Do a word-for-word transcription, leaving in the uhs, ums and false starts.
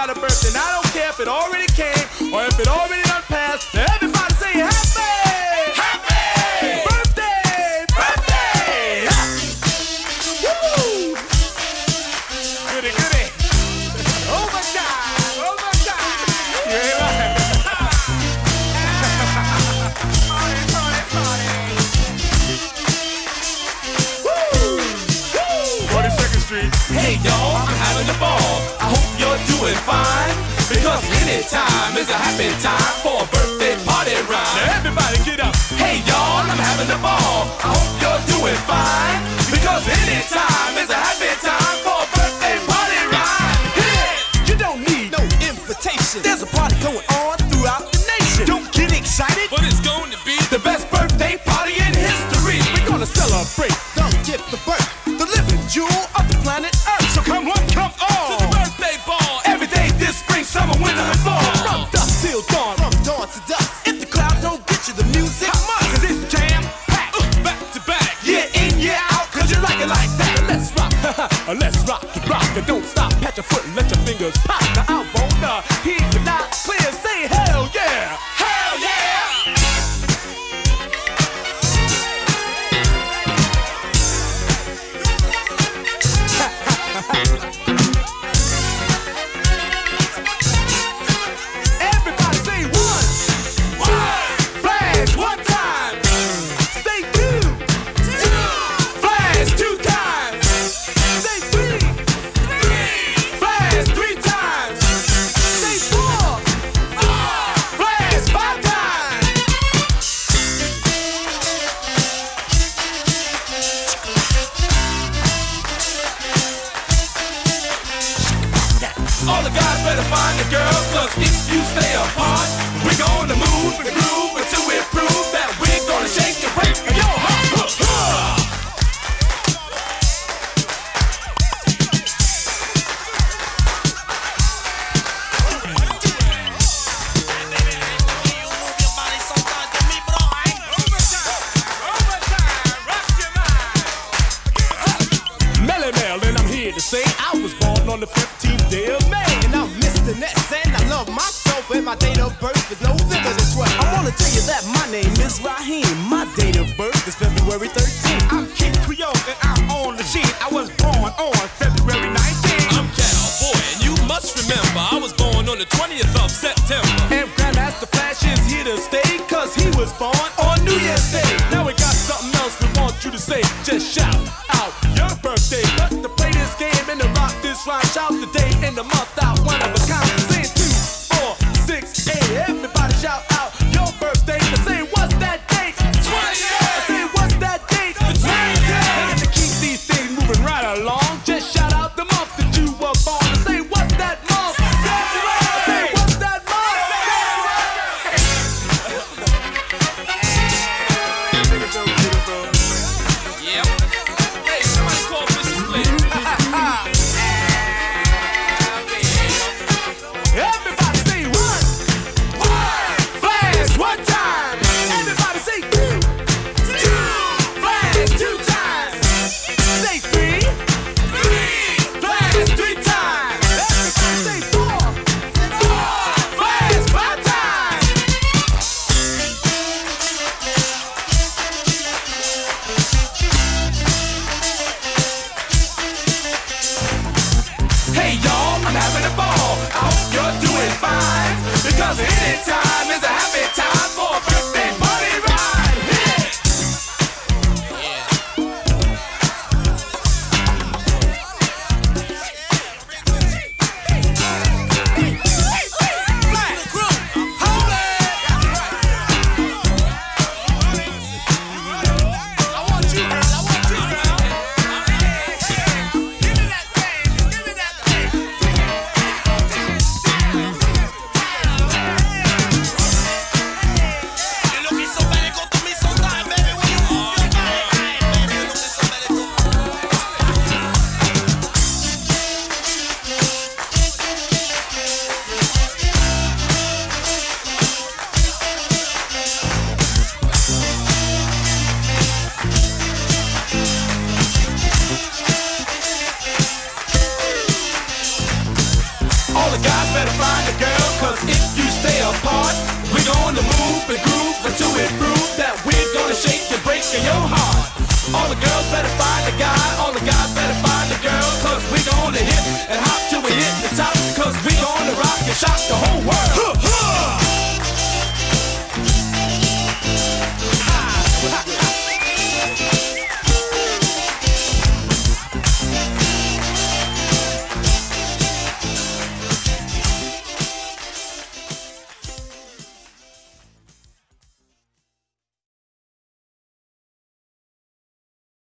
got a birthday. And I don't care if it already came or if it already done passed. Now everybody say happy! Happy! Birthday! Birthday! Woo! Goody, goody. Oh my God! Oh my God! Yeah, right. Party, party, party. Woo! Woo! forty-second Street. Hey y'all, I'm having a ball. I hope you're doing fine, because anytime is a happy time for a birthday party rhyme. Now everybody get up. Hey y'all, I'm having a ball. I hope you're doing fine, because anytime is a happy time for a birthday party rhyme. Yeah. You don't need no invitation. There's a party going on throughout the nation. Don't get excited, But it's going to be the best birthday party in history. we're gonna celebrate the gift of birth, the living jewel of the planet Earth. So come on, come To the on. birthday ball, every day this spring, summer, winter, and fall. From dusk till dawn, from dawn to dusk. If the crowd don't get you the music, how much? Cause it's jam packed. Uh, back to back, Yeah, in, yeah, out, cause you like it like that. Let's rock, let's rock the rock. And don't stop, pat your foot and let your fingers pop. Now I wanna hear you loud, clear, say hell yeah. hell yeah! Everybody say one, One, flash, one time, say two, flash two times, say three, flash three times, say four, flash five times. All the guys better find a girl, cause if you stay apart, we're gonna move and groove until we prove that we're gonna shake and break your heart. Huh, huh. Melly Mel, and I'm here to say I was born on the fifteenth day of May. And I'm Mister Ness, and I love myself, and my date of birth is November the twelfth. I wanna tell you that my name is Raheem. My date of birth is February thirteenth. I'm Kid Creole, and I'm on the sheet. I was born on February nineteenth. I'm Cowboy, and you must remember I was born on the twentieth of September. And Grandmaster Flash is here to stay, cause he was born on New Year's Day. Now we got something else we want you to say. Just shout.